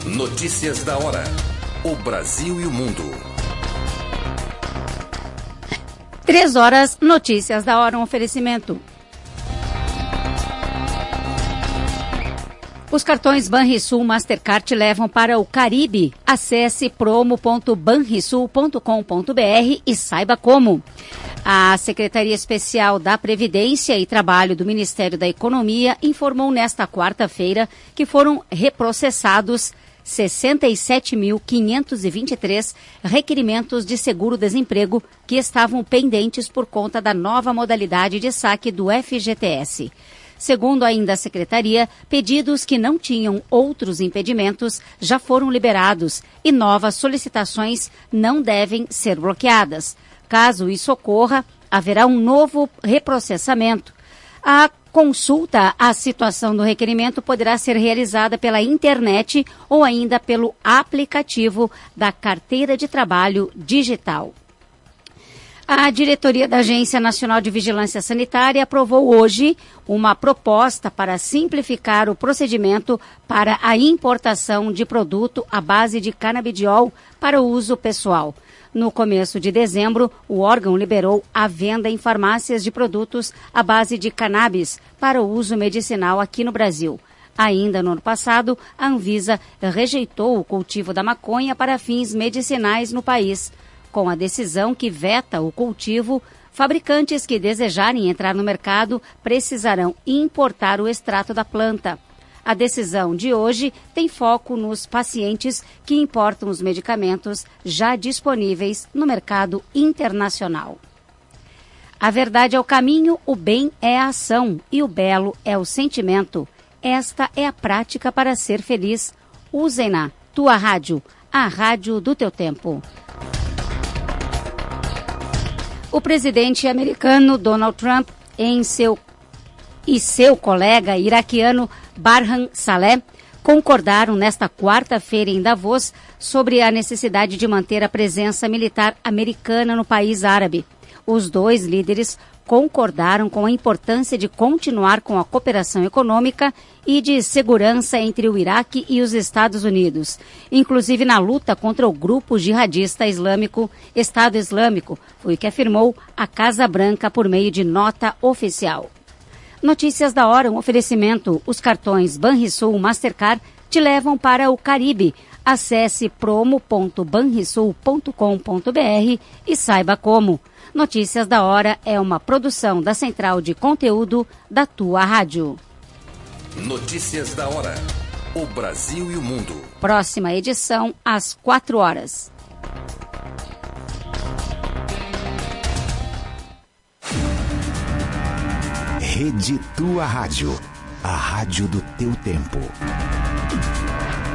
Notícias da hora. O Brasil e o mundo. 3 horas, notícias da hora, um oferecimento. Os cartões Banrisul Mastercard te levam para o Caribe. Acesse promo.banrisul.com.br e saiba como. A Secretaria Especial da Previdência e Trabalho do Ministério da Economia informou nesta quarta-feira que foram reprocessados 67.523 requerimentos de seguro-desemprego que estavam pendentes por conta da nova modalidade de saque do FGTS. Segundo ainda a Secretaria, pedidos que não tinham outros impedimentos já foram liberados e novas solicitações não devem ser bloqueadas. Caso isso ocorra, haverá um novo reprocessamento. A consulta à situação do requerimento poderá ser realizada pela internet ou ainda pelo aplicativo da Carteira de Trabalho Digital. A diretoria da Agência Nacional de Vigilância Sanitária aprovou hoje uma proposta para simplificar o procedimento para a importação de produto à base de canabidiol para uso pessoal. No começo de dezembro, o órgão liberou a venda em farmácias de produtos à base de cannabis para uso medicinal aqui no Brasil. Ainda no ano passado, a Anvisa rejeitou o cultivo da maconha para fins medicinais no país. Com a decisão que veta o cultivo, fabricantes que desejarem entrar no mercado precisarão importar o extrato da planta. A decisão de hoje tem foco nos pacientes que importam os medicamentos já disponíveis no mercado internacional. A verdade é o caminho, o bem é a ação e o belo é o sentimento. Esta é a prática para ser feliz. Usem-na, tua rádio, a rádio do teu tempo. O presidente americano Donald Trump e seu colega iraquiano Barham Saleh concordaram nesta quarta-feira em Davos sobre a necessidade de manter a presença militar americana no país árabe. Os dois líderes concordaram com a importância de continuar com a cooperação econômica e de segurança entre o Iraque e os Estados Unidos, inclusive na luta contra o grupo jihadista islâmico Estado Islâmico, foi o que afirmou a Casa Branca por meio de nota oficial. Notícias da hora, um oferecimento. Os cartões Banrisul Mastercard te levam para o Caribe. Acesse promo.banrisul.com.br e saiba como. Notícias da hora é uma produção da Central de Conteúdo da tua rádio. Notícias da hora. O Brasil e o mundo. Próxima edição às 4 horas. Rede Tua Rádio. A rádio do teu tempo.